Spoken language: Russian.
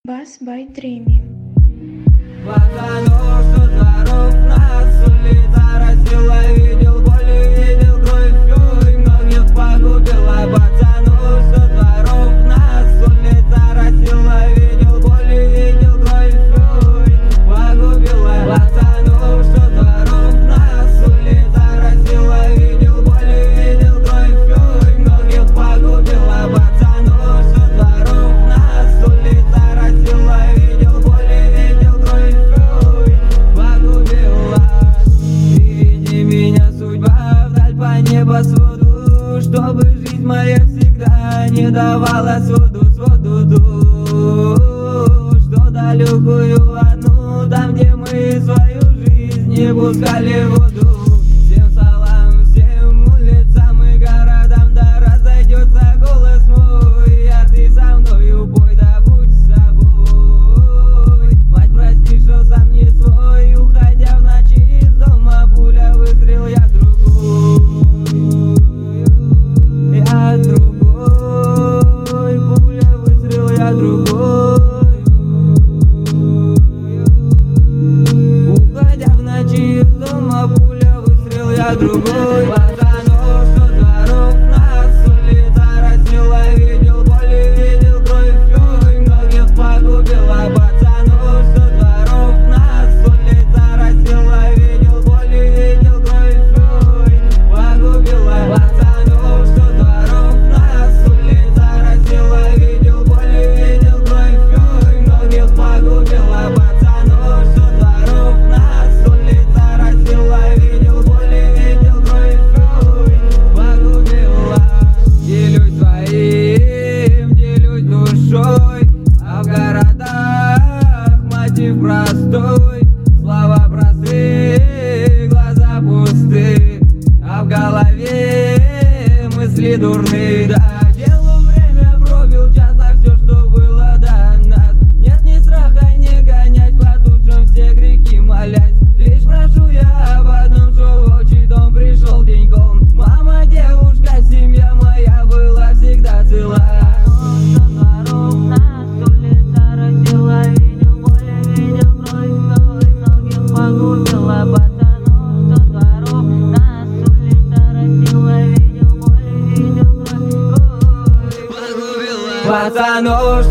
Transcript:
Bass by Dreamy. Пацанов со дворов нас улица растила, видел боль, видел кровь, ой, многих погубила. Пацанов со дворов нас улица растила, видел боль, видел кровь, ой, погубила. Пацанов со дворов нас улица растила, видел боль, видел кровь, ой, многих погубила. Пацанов со дворов нас улица растила, видел боль, видел кровь, погубила. Веди меня, судьба, вдаль по небосводу, чтобы жизнь моя всегда не давала своду ту, что далекую одну, там, где мы свою жизнь не пускали в воду. Всем салам, всем улицам и городам, да разойдется голос мой, а ты со мною пой, да будь с собой. Мать, прости, что сам не свой, уходя в ночи из дома, пуля выстрел, я другой, пуля выстрел, я другой. Уходя в ночи из дома, пуля выстрел, я другой. Пацанов со дворов нас улица растила, видел боль, видел кровь, ой, многих погубила. Пацанов со дворов нас улица растила, видел боль, видел кровь, ой, погубила. Пацанов со дворов нас улица растила, видел боль, видел кровь, ой, многих погубила. Пацанов со дворов нас улица растила, видел боль, видел кровь, ой, погубила. Делюсь своим, делюсь душой, а в городах мотив простой. Слова простые, глаза пусты, а в голове мысли дурные. Да, делу время пробил час, а все, что было до нас. Нет ни страха, не гонять по душам все грехи молясь. Лишь прошу я об одном, что в отчий дом пришел деньком. Мама, девушка, семья моя была всегда цела. Пацанов